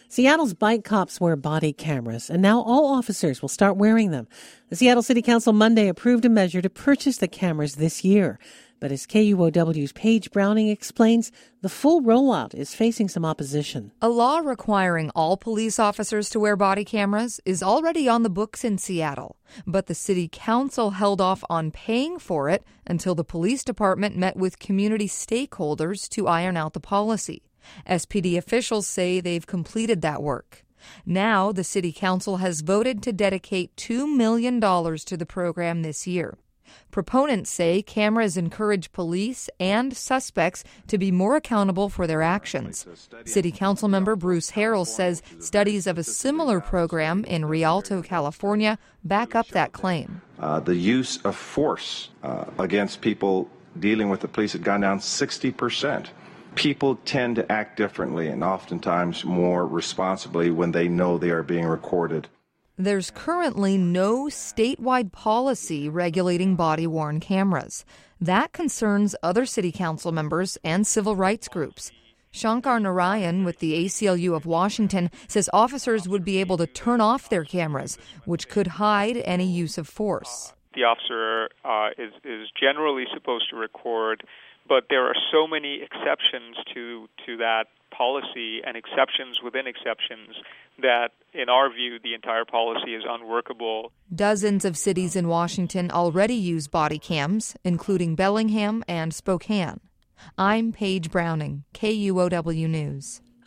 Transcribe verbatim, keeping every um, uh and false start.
Seattle's bike cops wear body cameras, and now all officers will start wearing them. The Seattle City Council Monday approved a measure to purchase the cameras this year. But as K U O W's Paige Browning explains, the full rollout is facing some opposition. A law requiring all police officers to wear body cameras is already on the books in Seattle. But the city council held off on paying for it until the police department met with community stakeholders to iron out the policy. S P D officials say they've completed that work. Now, the city council has voted to dedicate two million dollars to the program this year. Proponents say cameras encourage police and suspects to be more accountable for their actions. City Council member Bruce Harrell says studies of a similar program in Rialto, California, back up that claim. Uh, the use of force uh, against people dealing with the police had gone down sixty percent. People tend to act differently and oftentimes more responsibly when they know they are being recorded. There's currently no statewide policy regulating body-worn cameras. That concerns other city council members and civil rights groups. Shankar Narayan with the A C L U of Washington says officers would be able to turn off their cameras, which could hide any use of force. The officer uh, is, is generally supposed to record, but there are so many exceptions to, to that policy and exceptions within exceptions that, in our view, the entire policy is unworkable. Dozens of cities in Washington already use body cams, including Bellingham and Spokane. I'm Paige Browning, K U O W News.